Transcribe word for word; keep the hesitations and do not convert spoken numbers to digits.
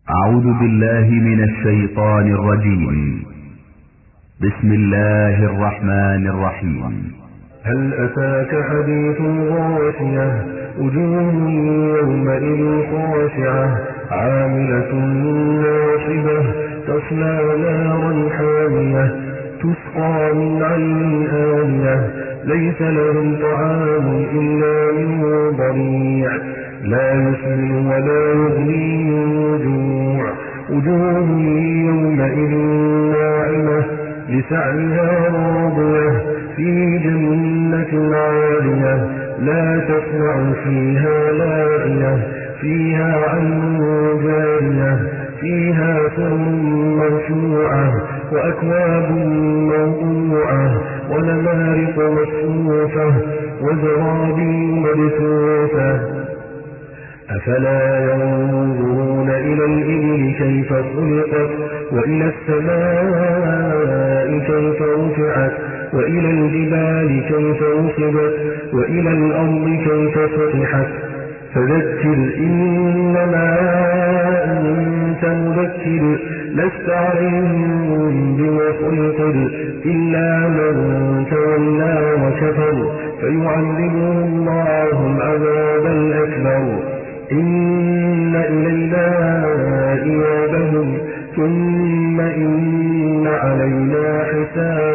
أعوذ بالله من الشيطان الرجيم. بسم الله الرحمن الرحيم. هل أتاك حديث الغاشية وجوه يومئذ خاشعة عاملة ناصبة تصلى نارا حامية تسقى من عين آنية ليس لهم طعام إلا من ضريع لا يسمن ولا يغني من جوع وجوه يومئذ ناعمة لسعيها راضية في جنة عالية لا تسمع فيها لاغية فيها عين جارية فيها سر مرفوعة وأكواب موضوعة ونمارق مصفوفة وزرابي مبثوثة أفلا ينظرون إلى الإبل كيف خلقت وإلى السماء كيف رفعت وإلى الجبال كيف نصبت وإلى الأرض كيف سطحت فذكر إنما أنت مذكر لست عليهم بمسيطر إلا من تولى وكفر فيعذبه الله العذاب الأكبر إن إلينا إيابهم ثم إن علينا حسابهم.